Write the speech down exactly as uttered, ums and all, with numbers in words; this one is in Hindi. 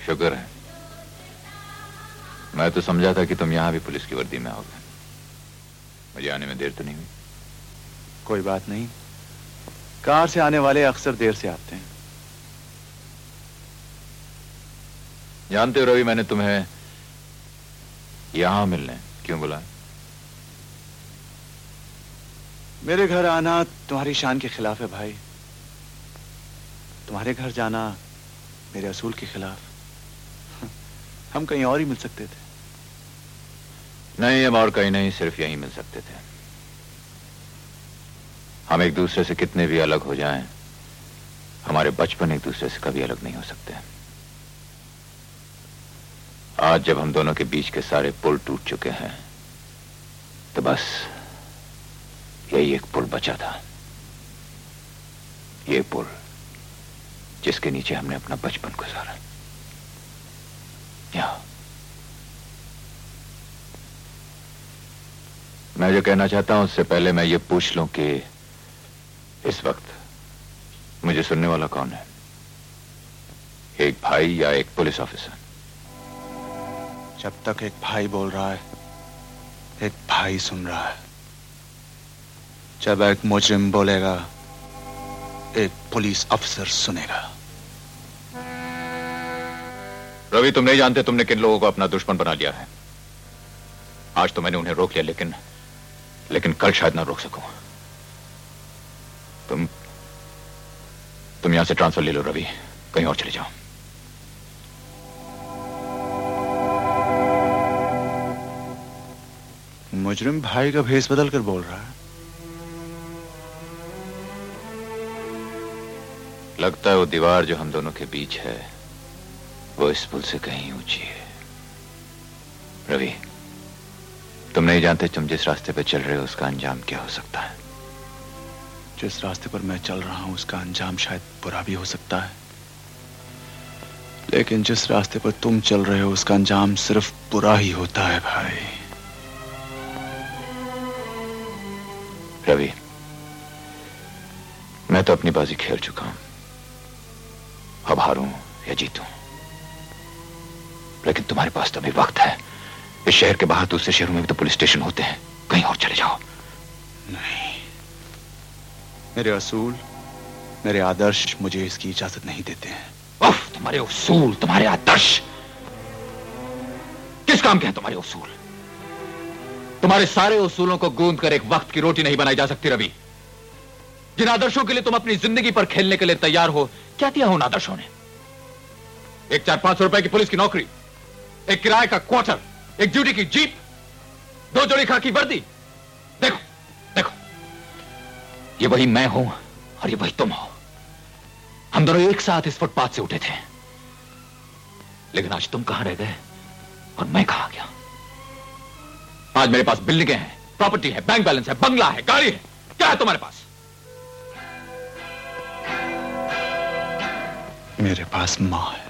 शुक्र है। मैं तो समझा था कि तुम यहां भी पुलिस की वर्दी में आओगे। मुझे आने में देर तो नहीं हुई? कोई बात नहीं, कार से आने वाले अक्सर देर से आते हैं। जानते हो रवि, मैंने तुम्हें यहां मिलने क्यों बुलाया? मेरे घर आना तुम्हारी शान के खिलाफ है भाई। तुम्हारे घर जाना मेरे असूल के खिलाफ। हम कहीं और ही मिल सकते थे। नहीं, हम और कहीं नहीं, सिर्फ यहीं मिल सकते थे। हम एक दूसरे से कितने भी अलग हो जाएं, हमारे बचपन एक दूसरे से कभी अलग नहीं हो सकते। आज जब हम दोनों के बीच के सारे पुल टूट चुके हैं, तो बस यही एक पुल बचा था। ये पुल जिसके नीचे हमने अपना बचपन गुजारा। यहां मैं जो कहना चाहता हूं, उससे पहले मैं ये पूछ लूं कि इस वक्त मुझे सुनने वाला कौन है? एक भाई या एक पुलिस ऑफिसर? जब तक एक भाई बोल रहा है, एक भाई सुन रहा है। जब एक मुजरिम बोलेगा, एक पुलिस अफसर सुनेगा। रवि, तुम नहीं जानते तुमने किन लोगों को अपना दुश्मन बना लिया है। आज तो मैंने उन्हें रोक लिया, लेकिन लेकिन कल शायद ना रोक सकूं। तुम तुम यहां से ट्रांसफर ले लो रवि, कहीं और चले जाओ। मुजरिम भाई का भेस बदल कर बोल रहा है। लगता है वो दीवार जो हम दोनों के बीच है, वो इस पुल से कहीं ऊंची है। रवि, तुम नहीं जानते तुम जिस रास्ते पर चल रहे हो उसका अंजाम क्या हो सकता है। जिस रास्ते पर मैं चल रहा हूं उसका अंजाम शायद बुरा भी हो सकता है, लेकिन जिस रास्ते पर तुम चल रहे हो उसका अंजाम सिर्फ बुरा ही होता है भाई। रवि, मैं तो अपनी बाजी खेल चुका हूं। अब हारूं या जीतूं, लेकिन तुम्हारे पास तो अभी वक्त है। इस शहर के बाहर दूसरे शहरों में भी तो पुलिस स्टेशन होते हैं, कहीं और चले जाओ। नहीं, मेरे असूल, मेरे आदर्श मुझे इसकी इजाजत नहीं देते हैं। उफ, तुम्हारे उसूल, तुम्हारे आदर्श किस काम के हैं? तुम्हारे उसूल, तुम्हारे सारे उसूलों को गूंद कर एक वक्त की रोटी नहीं बनाई जा सकती रवि। जिन आदर्शों के लिए तुम अपनी जिंदगी पर खेलने के लिए तैयार हो, क्या दिया उन आदर्शों ने? एक चार पांच सौ रुपए की पुलिस की नौकरी, एक किराए का क्वार्टर, एक ड्यूटी की जीप, दो जोड़ी खाकी वर्दी। देखो देखो, ये वही मैं हूं और ये वही तुम हो। हम दोनों एक साथ इस फुटपाथ से उठे थे, लेकिन आज तुम कहां रह गए और मैं कहां गया? आज मेरे पास बिल्डिंगें हैं, प्रॉपर्टी है, बैंक बैलेंस है, बंगला है, गाड़ी है। क्या है तुम्हारे पास? मेरे पास मां है।